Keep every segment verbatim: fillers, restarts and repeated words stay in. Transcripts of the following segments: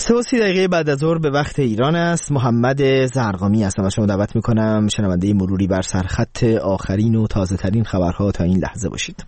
سه و سی دقیقه بعد از ظهر به وقت ایران است. محمد زرقامی هستم. از شما دعوت میکنم شنونده مروری بر سرخط آخرین و تازه ترین خبرها تا این لحظه باشید.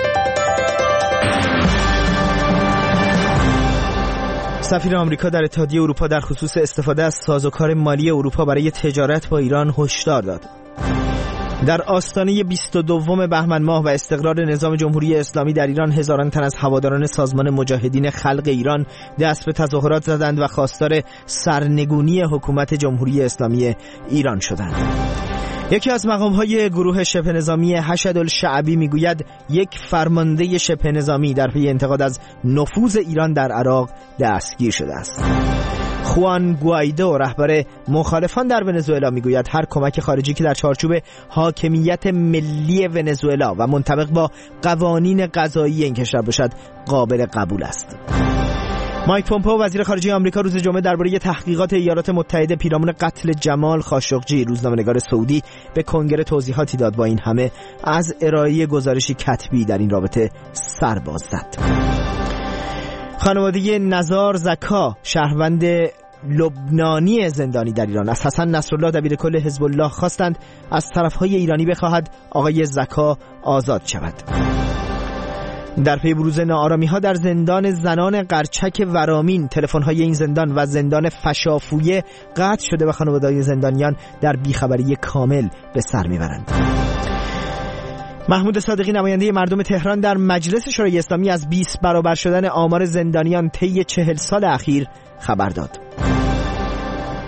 سفیر آمریکا در اتحادیه اروپا در خصوص استفاده از سازوکار مالی اروپا برای تجارت با ایران هشدار داد. در آستانه بیست و دوم بهمن ماه و استقرار نظام جمهوری اسلامی در ایران، هزاران تن از هواداران سازمان مجاهدین خلق ایران دست به تظاهرات زدند و خواستار سرنگونی حکومت جمهوری اسلامی ایران شدند. یکی از مقام‌های گروه شبه نظامی حشد الشعبی میگوید یک فرمانده شبه نظامی در پی انتقاد از نفوذ ایران در عراق دستگیر شده است. خوان گوایدو رهبر مخالفان در ونزوئلا میگوید هر کمک خارجی که در چارچوب حاکمیت ملی ونزوئلا و منطبق با قوانین قضایی این کشور باشد قابل قبول است. مایک پومپئو وزیر خارجه آمریکا روز جمعه درباره تحقیقات ایالات متحده پیرامون قتل جمال خاشقجی، روزنامه‌نگار سعودی، به کنگره توضیحاتی داد. با این همه از ارائه گزارشی کتبی در این رابطه سر باز زد. خانواده نزار زکا، شهروند لبنانی زندانی در ایران، از حسن نصرالله دبیرکل حزب الله خواستند از طرفهای ایرانی بخواهد آقای زکا آزاد شود. در پی بروز ناآرامی‌ها در زندان زنان قرچک ورامین، تلفن‌های این زندان و زندان فشافویه قطع شده و خانواده‌های زندانیان در بیخبری کامل به سر میبرند. محمود صادقی، نماینده مردم تهران، در مجلس شورای اسلامی از بیست برابر شدن آمار زندانیان طی چهل سال اخیر خبر داد.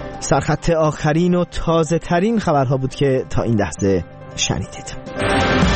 سرخط آخرین و تازه ترین خبرها بود که تا این لحظه شنیدید.